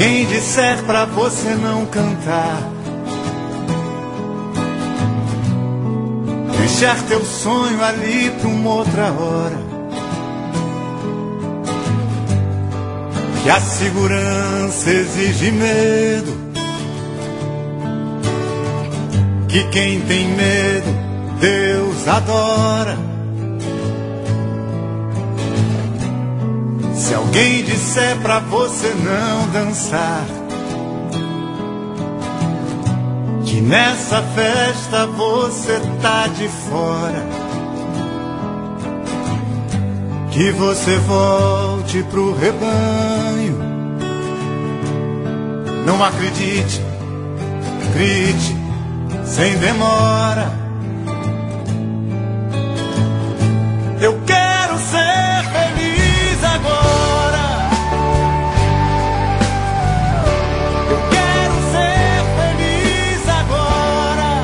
alguém disser pra você não cantar, deixar teu sonho ali pra uma outra hora, que a segurança exige medo, que quem tem medo Deus adora. Se alguém disser pra você não dançar, que nessa festa você tá de fora, que você volte pro rebanho, não acredite, grite sem demora. Eu quero ser feliz agora. Eu quero ser feliz agora.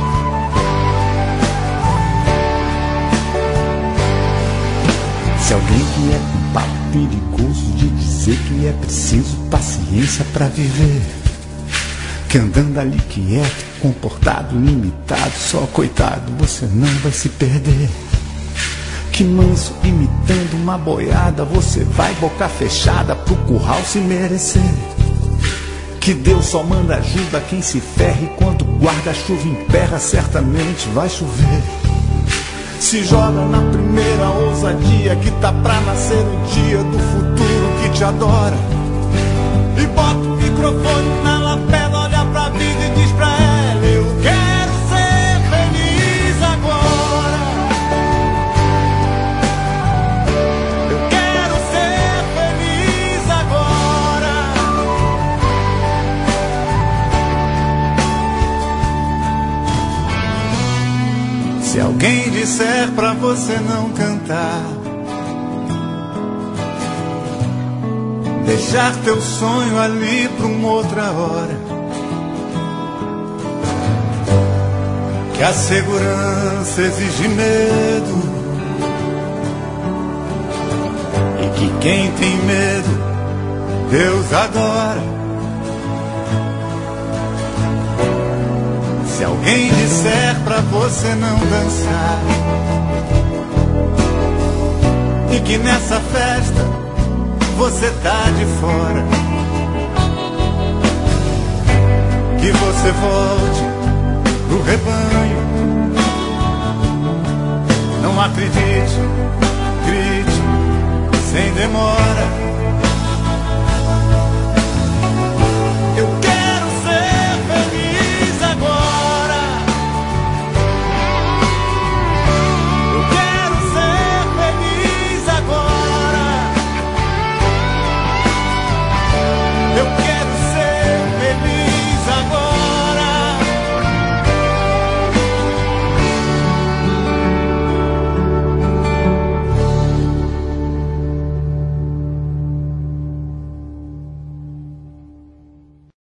Se alguém vier com papo perigoso de dizer que é preciso paciência pra viver, que andando ali quieto, comportado, limitado, só coitado, você não vai se perder. Que manso, imitando uma boiada, você vai boca fechada pro curral se merecer. Que Deus só manda ajuda a quem se ferra, e quando guarda-chuva emperra, certamente vai chover. Se joga na primeira ousadia, que tá pra nascer o dia do futuro que te adora. E bota o microfone na lapela, olha pra vida e diz pra ela: eu quero ser feliz agora. Eu quero ser feliz agora. Se alguém disser pra você não cantar, deixar teu sonho ali pra uma outra hora, que a segurança exige medo, e que quem tem medo Deus adora. Se alguém disser pra você não dançar, e que nessa festa você tá de fora, que você volte pro rebanho, não acredite, grite sem demora.